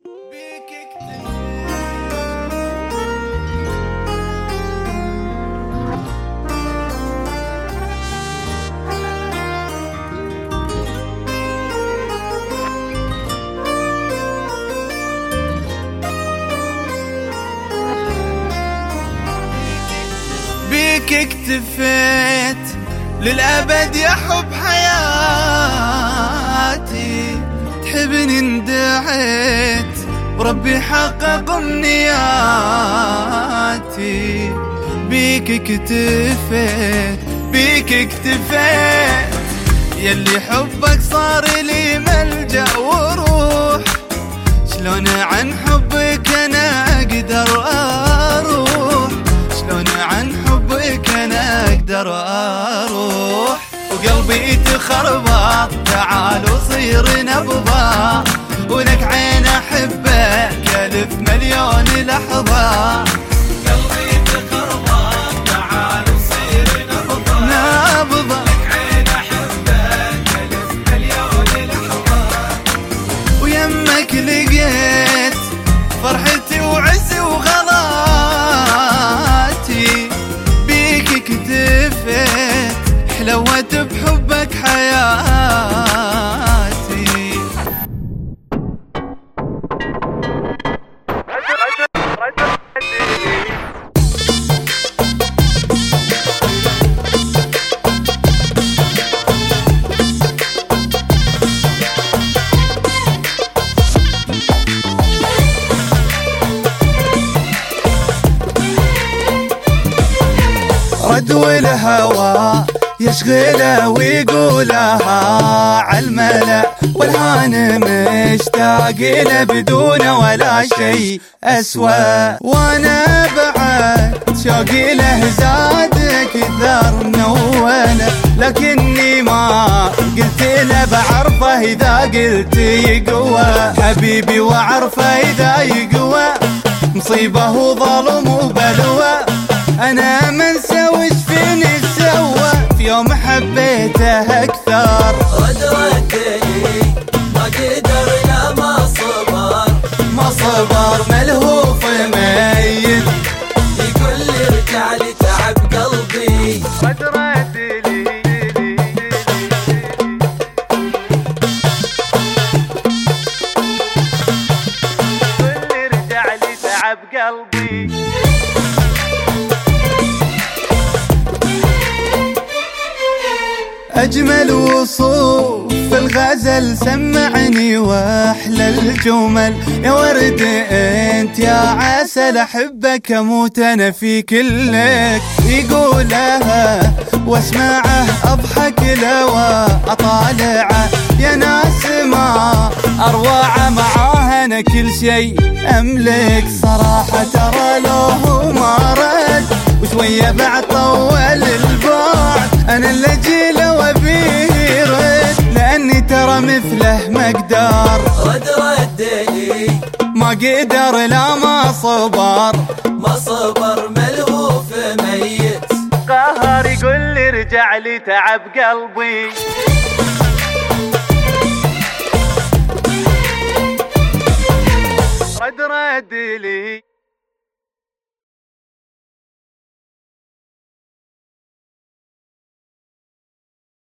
بيك اكتفيت للأبد يا حب حياتي، تحبني اندعيت وربي حقق امنياتي. بيك اكتفيت بيك اكتفيت يلي حبك صار لي ملجأ وروح، شلون عن حبك انا اقدر اروح، شلون عن حبك انا اقدر اروح. وقلبي تخربط تعال وصير نبضة، ولك عين احبك الف مليون لحظة. قلبي تخربط تعال وصير نبضة، لك عين احبك الف مليون لحظة. ويمك لقيت فرحتي وعزي وغلاتي، بيك اكتفيت حلوت بحبك حياتي. رد والهوى يشغله ويقولها عالملأ، والهان مشتاق له بدون ولا شيء أسوأ. وانا بعد شوقي له زاد كثر نوله، لكني ما قلت له بعرفه اذا قلت يقوى. حبيبي وعرفه اذا يقوى مصيبه وظلم وبلوى. انا ما نسويش فيني سوى في يوم حبيته اكثر. ردني ما قدر لا ما صبر ملهوف ميت، يقول لي ارجع لي تعب قلبي. ردني يقول لي ارجع لي تعب قلبي. أجمل وصوف في الغزل سمعني وأحلى الجمل. يا ورد أنت يا عسل أحبك أموت أنا في كلك. يقولها واسمعه أضحك له وأطالعه، يا ناس ما أروع معاه أنا كل شيء أملك. صراحة ترى له ما رد وشوية بعد طول البعد، أنا اللي أجيله وأبيه رد لأني ترى مثله ما أقدر. ردني ما قدر لا ما صبر ملهوف ميت. قهر يقول لي ارجع لي تعب قلبي. ردي لي